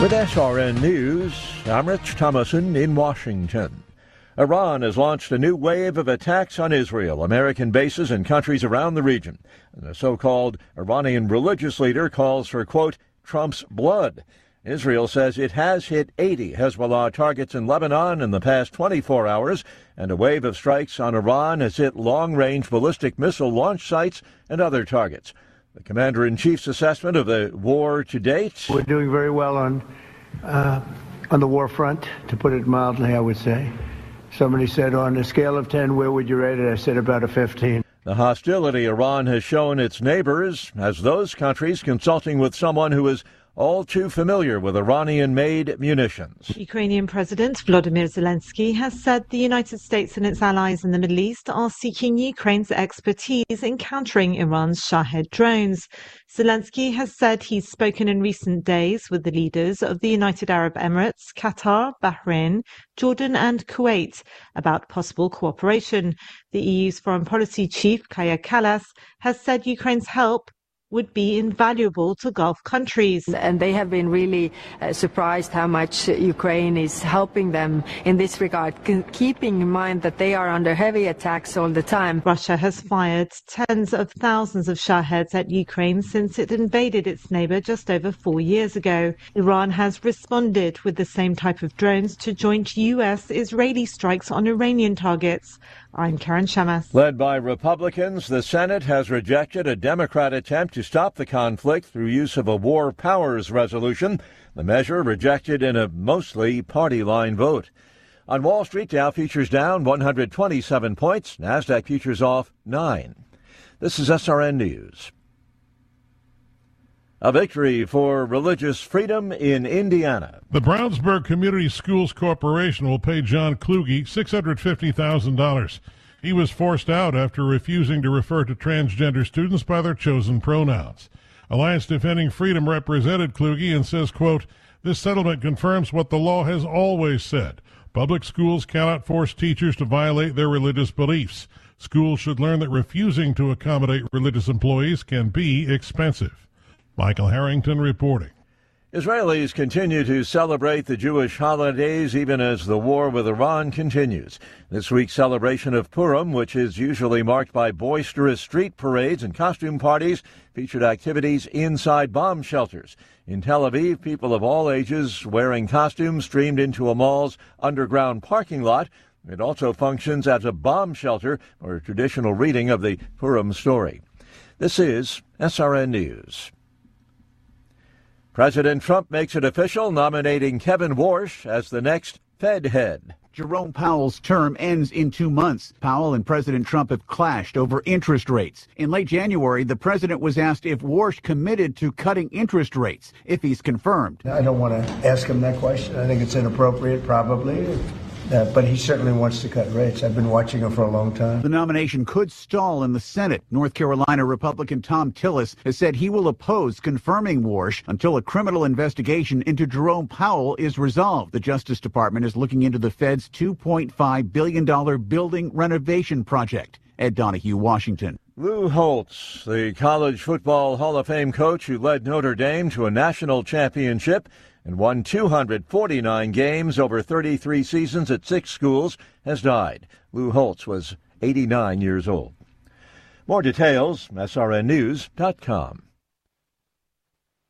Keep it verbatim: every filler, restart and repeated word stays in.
With S R N News, I'm Rich Thomason in Washington. Iran has launched a new wave of attacks on Israel, American bases, and countries around the region. The so-called Iranian religious leader calls for, quote, Trump's blood. Israel says it has hit eighty Hezbollah targets in Lebanon in the past twenty-four hours, and a wave of strikes on Iran has hit long-range ballistic missile launch sites and other targets. The Commander-in-Chief's assessment of the war to date. We're doing very well on uh, on the war front, to put it mildly, I would say. Somebody said, on a scale of ten, where would you rate it? I said about a fifteen. The hostility Iran has shown its neighbors has those countries consulting with someone who is all too familiar with Iranian-made munitions. Ukrainian President Volodymyr Zelensky has said the United States and its allies in the Middle East are seeking Ukraine's expertise in countering Iran's Shahed drones. Zelensky has said he's spoken in recent days with the leaders of the United Arab Emirates, Qatar, Bahrain, Jordan and Kuwait about possible cooperation. The E U's foreign policy chief, Kaja Kallas, has said Ukraine's help would be invaluable to Gulf countries. And they have been really uh, surprised how much Ukraine is helping them in this regard, keeping in mind that they are under heavy attacks all the time. Russia has fired tens of thousands of Shaheds at Ukraine since it invaded its neighbor just over four years ago. Iran has responded with the same type of drones to joint U S-Israeli strikes on Iranian targets. I'm Karen Shamas. Led by Republicans, the Senate has rejected a Democrat attempt to stop the conflict through use of a war powers resolution. The measure rejected in a mostly party-line vote. On Wall Street, Dow futures down one hundred twenty-seven points. NASDAQ futures off nine. This is S R N News. A victory for religious freedom in Indiana. The Brownsburg Community Schools Corporation will pay John Kluge six hundred fifty thousand dollars. He was forced out after refusing to refer to transgender students by their chosen pronouns. Alliance Defending Freedom represented Kluge and says, quote, this settlement confirms what the law has always said. Public schools cannot force teachers to violate their religious beliefs. Schools should learn that refusing to accommodate religious employees can be expensive. Michael Harrington reporting. Israelis continue to celebrate the Jewish holidays even as the war with Iran continues. This week's celebration of Purim, which is usually marked by boisterous street parades and costume parties, featured activities inside bomb shelters. In Tel Aviv, people of all ages wearing costumes streamed into a mall's underground parking lot. It also functions as a bomb shelter for a traditional reading of the Purim story. This is S R N News. President Trump makes it official, nominating Kevin Warsh as the next Fed head. Jerome Powell's term ends in two months. Powell and President Trump have clashed over interest rates. In late January, the president was asked if Warsh committed to cutting interest rates if he's confirmed. I don't want to ask him that question. I think it's inappropriate, probably. Uh, but he certainly wants to cut rates. I've been watching him for a long time. The nomination could stall in the Senate. North Carolina Republican Tom Tillis has said he will oppose confirming Warsh until a criminal investigation into Jerome Powell is resolved. The Justice Department is looking into the Fed's two point five billion dollars building renovation project. Ed Donahue, Washington. Lou Holtz, the college football Hall of Fame coach who led Notre Dame to a national championship and won two hundred forty-nine games over thirty-three seasons at six schools, has died. Lou Holtz was eighty-nine years old. More details, S R N news dot com.